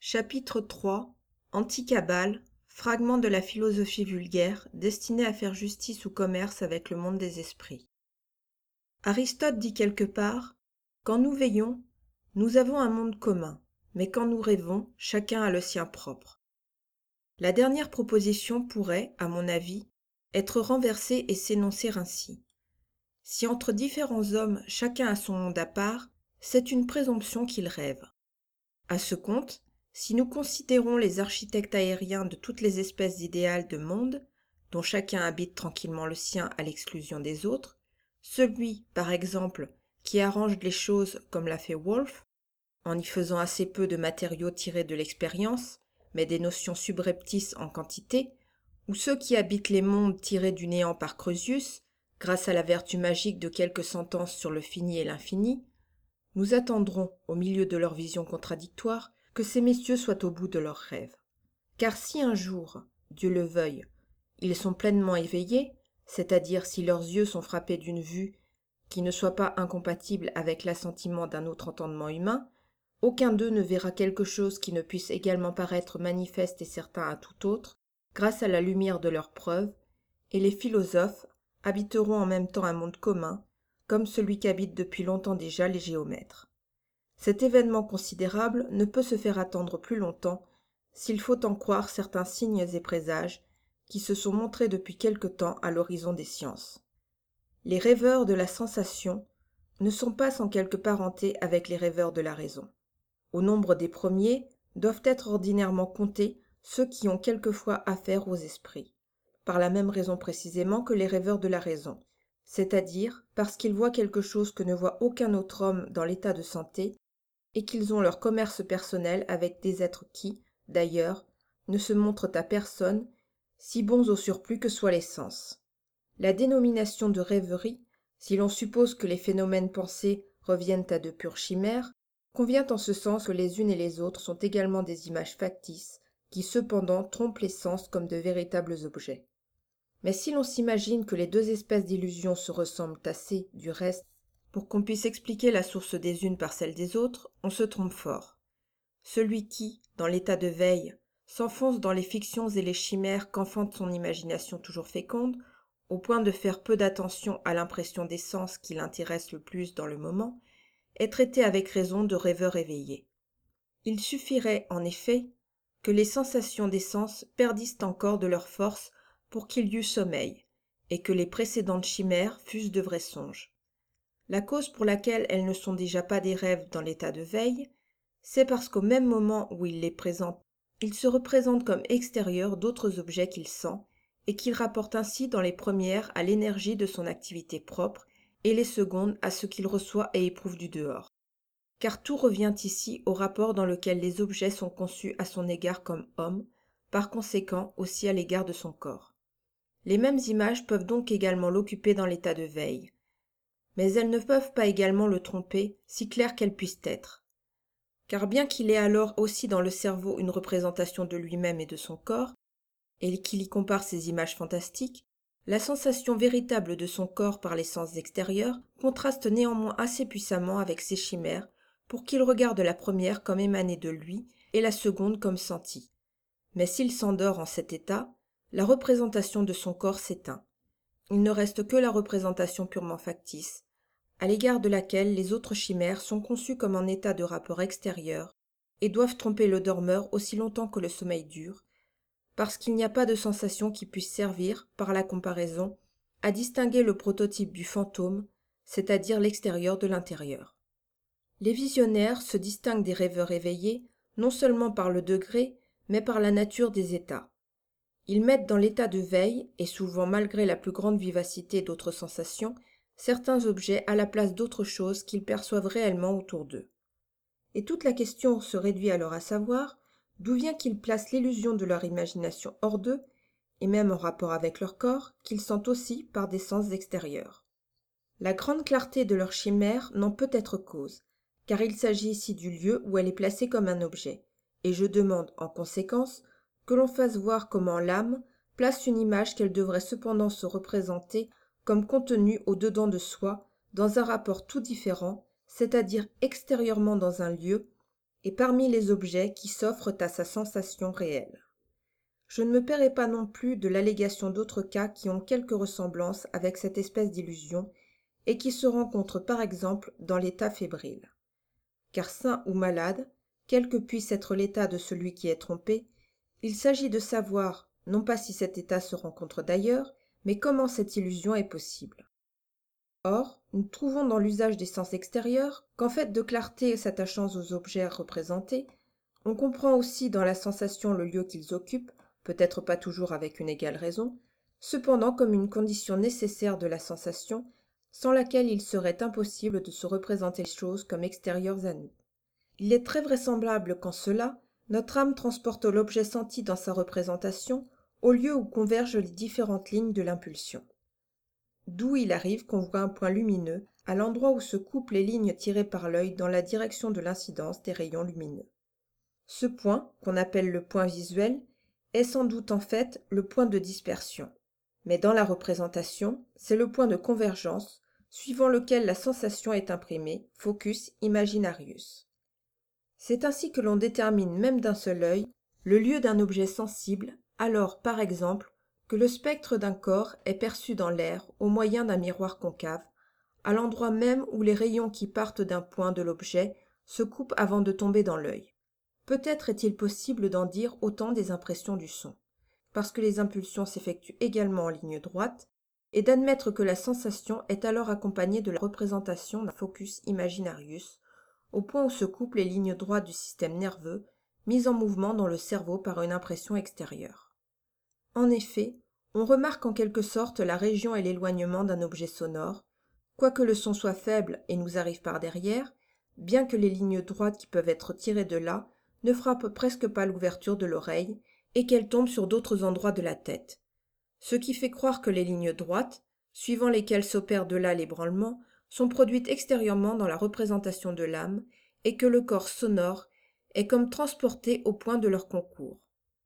Chapitre 3 Anticabale, fragment de la philosophie vulgaire destiné à faire justice ou commerce avec le monde des esprits. Aristote dit quelque part: quand nous veillons, nous avons un monde commun, mais quand nous rêvons, chacun a le sien propre. La dernière proposition pourrait, à mon avis, être renversée et s'énoncer ainsi. Si entre différents hommes chacun a son monde à part, c'est une présomption qu'il rêve. À ce compte, si nous considérons les architectes aériens de toutes les espèces idéales de monde, dont chacun habite tranquillement le sien à l'exclusion des autres, celui, par exemple, qui arrange les choses comme l'a fait Wolff, en y faisant assez peu de matériaux tirés de l'expérience, mais des notions subreptices en quantité, ou ceux qui habitent les mondes tirés du néant par Creusius, grâce à la vertu magique de quelques sentences sur le fini et l'infini, nous attendrons, au milieu de leurs visions contradictoires, que ces messieurs soient au bout de leurs rêves. Car si un jour, Dieu le veuille, ils sont pleinement éveillés, c'est-à-dire si leurs yeux sont frappés d'une vue qui ne soit pas incompatible avec l'assentiment d'un autre entendement humain, aucun d'eux ne verra quelque chose qui ne puisse également paraître manifeste et certain à tout autre, grâce à la lumière de leurs preuves, et les philosophes habiteront en même temps un monde commun, comme celui qu'habitent depuis longtemps déjà les géomètres. Cet événement considérable ne peut se faire attendre plus longtemps, s'il faut en croire certains signes et présages qui se sont montrés depuis quelque temps à l'horizon des sciences. Les rêveurs de la sensation ne sont pas sans quelque parenté avec les rêveurs de la raison. Au nombre des premiers doivent être ordinairement comptés ceux qui ont quelquefois affaire aux esprits, par la même raison précisément que les rêveurs de la raison, c'est-à-dire parce qu'ils voient quelque chose que ne voit aucun autre homme dans l'état de santé, et qu'ils ont leur commerce personnel avec des êtres qui, d'ailleurs, ne se montrent à personne, si bons au surplus que soient les sens. La dénomination de rêverie, si l'on suppose que les phénomènes pensés reviennent à de pures chimères, convient en ce sens que les unes et les autres sont également des images factices, qui cependant trompent les sens comme de véritables objets. Mais si l'on s'imagine que les deux espèces d'illusions se ressemblent assez, du reste, pour qu'on puisse expliquer la source des unes par celle des autres, on se trompe fort. Celui qui, dans l'état de veille, s'enfonce dans les fictions et les chimères qu'enfante son imagination toujours féconde, au point de faire peu d'attention à l'impression des sens qui l'intéresse le plus dans le moment, est traité avec raison de rêveur éveillé. Il suffirait, en effet, que les sensations des sens perdissent encore de leur force pour qu'il y eût sommeil, et que les précédentes chimères fussent de vrais songes. La cause pour laquelle elles ne sont déjà pas des rêves dans l'état de veille, c'est parce qu'au même moment où il les présente, il se représente comme extérieur d'autres objets qu'il sent, et qu'il rapporte ainsi dans les premières à l'énergie de son activité propre, et les secondes à ce qu'il reçoit et éprouve du dehors. Car tout revient ici au rapport dans lequel les objets sont conçus à son égard comme homme, par conséquent aussi à l'égard de son corps. Les mêmes images peuvent donc également l'occuper dans l'état de veille, mais elles ne peuvent pas également le tromper, si claires qu'elles puissent être. Car bien qu'il ait alors aussi dans le cerveau une représentation de lui-même et de son corps, et qu'il y compare ces images fantastiques, la sensation véritable de son corps par les sens extérieurs contraste néanmoins assez puissamment avec ces chimères pour qu'il regarde la première comme émanée de lui et la seconde comme sentie. Mais s'il s'endort en cet état, la représentation de son corps s'éteint. Il ne reste que la représentation purement factice, à l'égard de laquelle les autres chimères sont conçues comme en état de rapport extérieur et doivent tromper le dormeur aussi longtemps que le sommeil dure, parce qu'il n'y a pas de sensation qui puisse servir, par la comparaison, à distinguer le prototype du fantôme, c'est-à-dire l'extérieur de l'intérieur. Les visionnaires se distinguent des rêveurs éveillés, non seulement par le degré, mais par la nature des états. Ils mettent dans l'état de veille, et souvent malgré la plus grande vivacité d'autres sensations, certains objets à la place d'autres choses qu'ils perçoivent réellement autour d'eux. Et toute la question se réduit alors à savoir d'où vient qu'ils placent l'illusion de leur imagination hors d'eux, et même en rapport avec leur corps, qu'ils sentent aussi par des sens extérieurs. La grande clarté de leur chimère n'en peut être cause, car il s'agit ici du lieu où elle est placée comme un objet, et je demande, en conséquence, que l'on fasse voir comment l'âme place une image qu'elle devrait cependant se représenter comme contenue au-dedans de soi, dans un rapport tout différent, c'est-à-dire extérieurement dans un lieu, et parmi les objets qui s'offrent à sa sensation réelle. Je ne me paierai pas non plus de l'allégation d'autres cas qui ont quelque ressemblance avec cette espèce d'illusion et qui se rencontrent par exemple dans l'état fébrile. Car sain ou malade, quel que puisse être l'état de celui qui est trompé, il s'agit de savoir non pas si cet état se rencontre d'ailleurs, mais comment cette illusion est possible. Or, nous trouvons dans l'usage des sens extérieurs qu'en fait de clarté s'attachant aux objets représentés, on comprend aussi dans la sensation le lieu qu'ils occupent, peut-être pas toujours avec une égale raison, cependant comme une condition nécessaire de la sensation, sans laquelle il serait impossible de se représenter les choses comme extérieures à nous. Il est très vraisemblable qu'en cela, notre âme transporte l'objet senti dans sa représentation au lieu où convergent les différentes lignes de l'impulsion. D'où il arrive qu'on voit un point lumineux à l'endroit où se coupent les lignes tirées par l'œil dans la direction de l'incidence des rayons lumineux. Ce point, qu'on appelle le point visuel, est sans doute en fait le point de dispersion. Mais dans la représentation, c'est le point de convergence, suivant lequel la sensation est imprimée, focus imaginarius. C'est ainsi que l'on détermine même d'un seul œil le lieu d'un objet sensible, alors par exemple que le spectre d'un corps est perçu dans l'air au moyen d'un miroir concave, à l'endroit même où les rayons qui partent d'un point de l'objet se coupent avant de tomber dans l'œil. Peut-être est-il possible d'en dire autant des impressions du son, parce que les impulsions s'effectuent également en ligne droite, et d'admettre que la sensation est alors accompagnée de la représentation d'un focus imaginarius, au point où se coupent les lignes droites du système nerveux, mises en mouvement dans le cerveau par une impression extérieure. En effet, on remarque en quelque sorte la région et l'éloignement d'un objet sonore, quoique le son soit faible et nous arrive par derrière, bien que les lignes droites qui peuvent être tirées de là ne frappent presque pas l'ouverture de l'oreille et qu'elles tombent sur d'autres endroits de la tête. Ce qui fait croire que les lignes droites, suivant lesquelles s'opère de là l'ébranlement, sont produites extérieurement dans la représentation de l'âme et que le corps sonore est comme transporté au point de leur concours.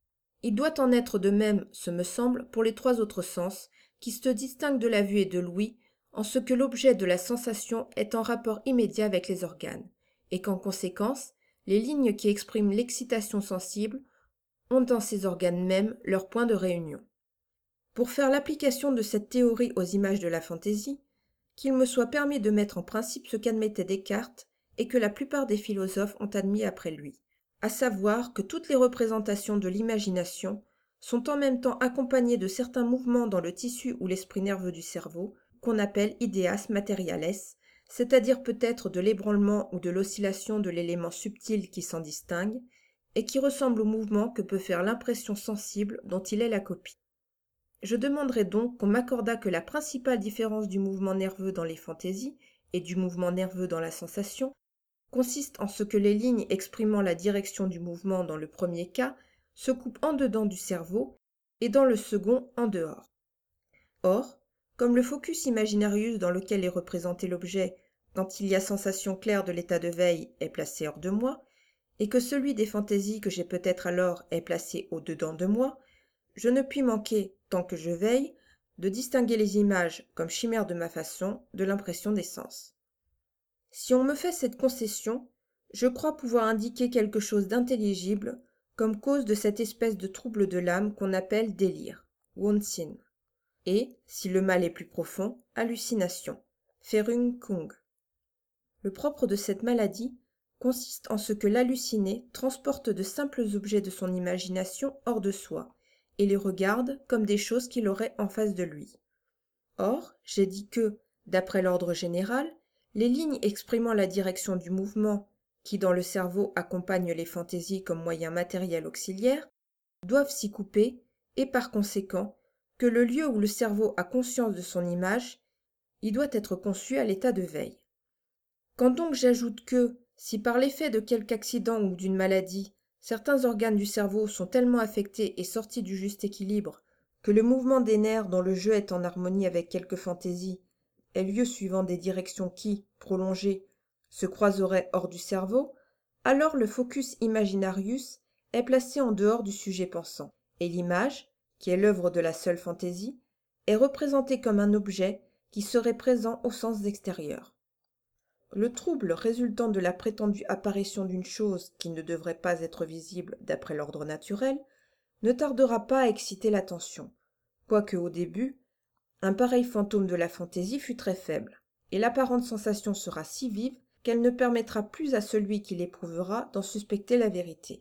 Il doit en être de même, ce me semble, pour les trois autres sens, qui se distinguent de la vue et de l'ouïe, en ce que l'objet de la sensation est en rapport immédiat avec les organes, et qu'en conséquence, les lignes qui expriment l'excitation sensible ont dans ces organes mêmes leur point de réunion. Pour faire l'application de cette théorie aux images de la fantaisie, qu'il me soit permis de mettre en principe ce qu'admettait Descartes et que la plupart des philosophes ont admis après lui, à savoir que toutes les représentations de l'imagination sont en même temps accompagnées de certains mouvements dans le tissu ou l'esprit nerveux du cerveau, qu'on appelle ideas materiales, c'est-à-dire peut-être de l'ébranlement ou de l'oscillation de l'élément subtil qui s'en distingue, et qui ressemble au mouvement que peut faire l'impression sensible dont il est la copie. Je demanderai donc qu'on m'accordât que la principale différence du mouvement nerveux dans les fantaisies et du mouvement nerveux dans la sensation consiste en ce que les lignes exprimant la direction du mouvement dans le premier cas se coupent en dedans du cerveau et dans le second en dehors. Or, comme le focus imaginarius dans lequel est représenté l'objet quand il y a sensation claire de l'état de veille est placé hors de moi, et que celui des fantaisies que j'ai peut-être alors est placé au-dedans de moi, je ne puis manquer, tant que je veille, de distinguer les images comme chimères de ma façon de l'impression des sens. Si on me fait cette concession, je crois pouvoir indiquer quelque chose d'intelligible comme cause de cette espèce de trouble de l'âme qu'on appelle délire, Wonsin, et, si le mal est plus profond, hallucination, Verungung. Le propre de cette maladie consiste en ce que l'halluciné transporte de simples objets de son imagination hors de soi, et les regarde comme des choses qu'il aurait en face de lui. Or, j'ai dit que, d'après l'ordre général, les lignes exprimant la direction du mouvement, qui dans le cerveau accompagnent les fantaisies comme moyen matériel auxiliaire, doivent s'y couper, et par conséquent, que le lieu où le cerveau a conscience de son image, y doit être conçu à l'état de veille. Quand donc j'ajoute que, si par l'effet de quelque accident ou d'une maladie, certains organes du cerveau sont tellement affectés et sortis du juste équilibre, que le mouvement des nerfs dont le jeu est en harmonie avec quelque fantaisie ait lieu suivant des directions qui, prolongées, se croiseraient hors du cerveau, alors le focus imaginarius est placé en dehors du sujet pensant, et l'image, qui est l'œuvre de la seule fantaisie, est représentée comme un objet qui serait présent au sens extérieur. le trouble résultant de la prétendue apparition d'une chose qui ne devrait pas être visible d'après l'ordre naturel ne tardera pas à exciter l'attention, quoique au début, un pareil fantôme de la fantaisie fut très faible, et l'apparente sensation sera si vive qu'elle ne permettra plus à celui qui l'éprouvera d'en suspecter la vérité.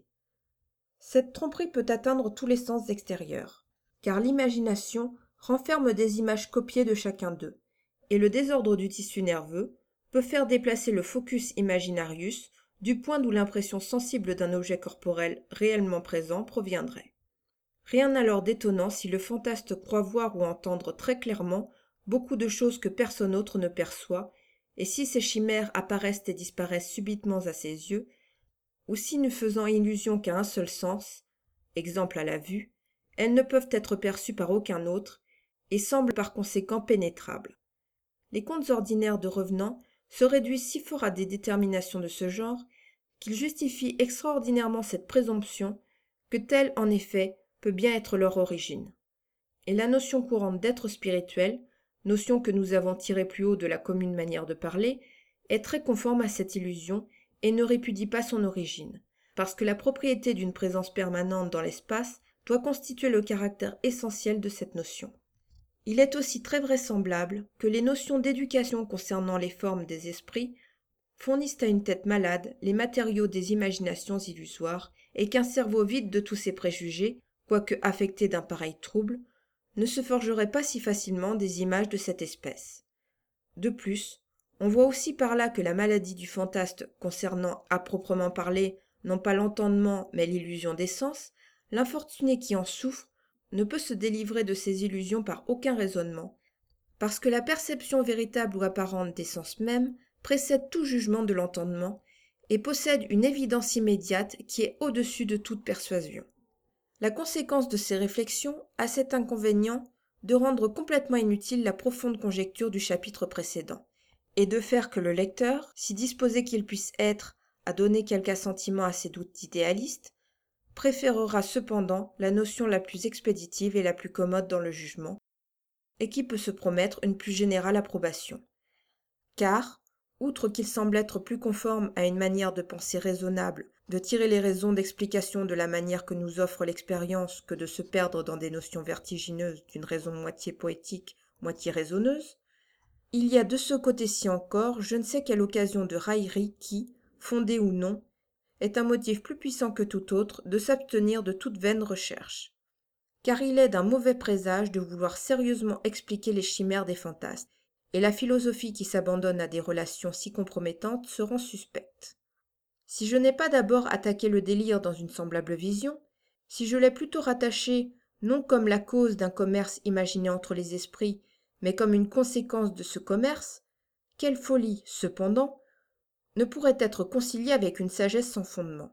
Cette tromperie peut atteindre tous les sens extérieurs, car l'imagination renferme des images copiées de chacun d'eux, et le désordre du tissu nerveux peut faire déplacer le focus imaginarius du point d'où l'impression sensible d'un objet corporel réellement présent proviendrait. Rien alors d'étonnant si le fantaste croit voir ou entendre très clairement beaucoup de choses que personne autre ne perçoit, et si ces chimères apparaissent et disparaissent subitement à ses yeux, ou si ne faisant illusion qu'à un seul sens, exemple à la vue, elles ne peuvent être perçues par aucun autre, et semblent par conséquent pénétrables. Les contes ordinaires de revenants se réduisent si fort à des déterminations de ce genre, qu'ils justifient extraordinairement cette présomption que telle, en effet, peut bien être leur origine. Et la notion courante d'être spirituel, notion que nous avons tirée plus haut de la commune manière de parler, est très conforme à cette illusion et ne répudie pas son origine, parce que la propriété d'une présence permanente dans l'espace doit constituer le caractère essentiel de cette notion. Il est aussi très vraisemblable que les notions d'éducation concernant les formes des esprits fournissent à une tête malade les matériaux des imaginations illusoires et qu'un cerveau vide de tous ses préjugés, quoique affecté d'un pareil trouble, ne se forgerait pas si facilement des images de cette espèce. De plus, on voit aussi par là que la maladie du fantaste concernant à proprement parler non pas l'entendement mais l'illusion des sens, l'infortuné qui en souffre ne peut se délivrer de ces illusions par aucun raisonnement, parce que la perception véritable ou apparente des sens mêmes précède tout jugement de l'entendement et possède une évidence immédiate qui est au-dessus de toute persuasion. La conséquence de ces réflexions a cet inconvénient de rendre complètement inutile la profonde conjecture du chapitre précédent, et de faire que le lecteur, si disposé qu'il puisse être à donner quelque assentiment à ses doutes idéalistes, préférera cependant la notion la plus expéditive et la plus commode dans le jugement, et qui peut se promettre une plus générale approbation. Car, outre qu'il semble être plus conforme à une manière de penser raisonnable, de tirer les raisons d'explication de la manière que nous offre l'expérience que de se perdre dans des notions vertigineuses d'une raison moitié poétique, moitié raisonneuse, il y a de ce côté-ci encore je ne sais quelle occasion de raillerie qui, fondée ou non, est un motif plus puissant que tout autre de s'abstenir de toute vaine recherche. Car il est d'un mauvais présage de vouloir sérieusement expliquer les chimères des fantasmes, et la philosophie qui s'abandonne à des relations si compromettantes se rend suspecte. Si je n'ai pas d'abord attaqué le délire dans une semblable vision, si je l'ai plutôt rattaché non comme la cause d'un commerce imaginé entre les esprits, mais comme une conséquence de ce commerce, quelle folie, cependant, ne pourrait être conciliée avec une sagesse sans fondement.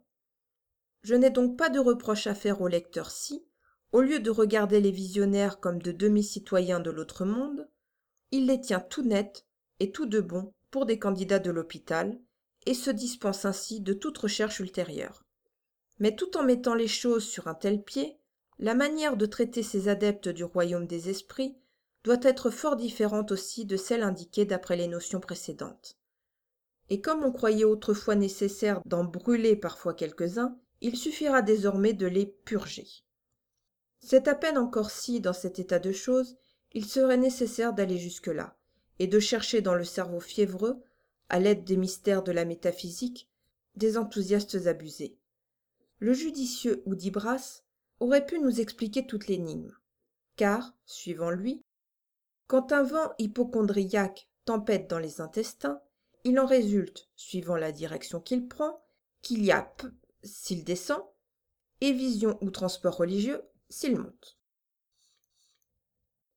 Je n'ai donc pas de reproche à faire au lecteur si, au lieu de regarder les visionnaires comme de demi-citoyens de l'autre monde, il les tient tout nets et tout de bon pour des candidats de l'hôpital, et se dispense ainsi de toute recherche ultérieure. Mais tout en mettant les choses sur un tel pied, la manière de traiter ces adeptes du royaume des esprits doit être fort différente aussi de celle indiquée d'après les notions précédentes. Et comme on croyait autrefois nécessaire d'en brûler parfois quelques-uns, il suffira désormais de les purger. C'est à peine encore si, dans cet état de choses, il serait nécessaire d'aller jusque-là, et de chercher dans le cerveau fiévreux, à l'aide des mystères de la métaphysique, des enthousiastes abusés. Le judicieux Oudibras aurait pu nous expliquer toute l'énigme, car, suivant lui, quand un vent hypocondriaque tempête dans les intestins, il en résulte, suivant la direction qu'il prend, qu'il y a s'il descend, et vision ou transport religieux s'il monte.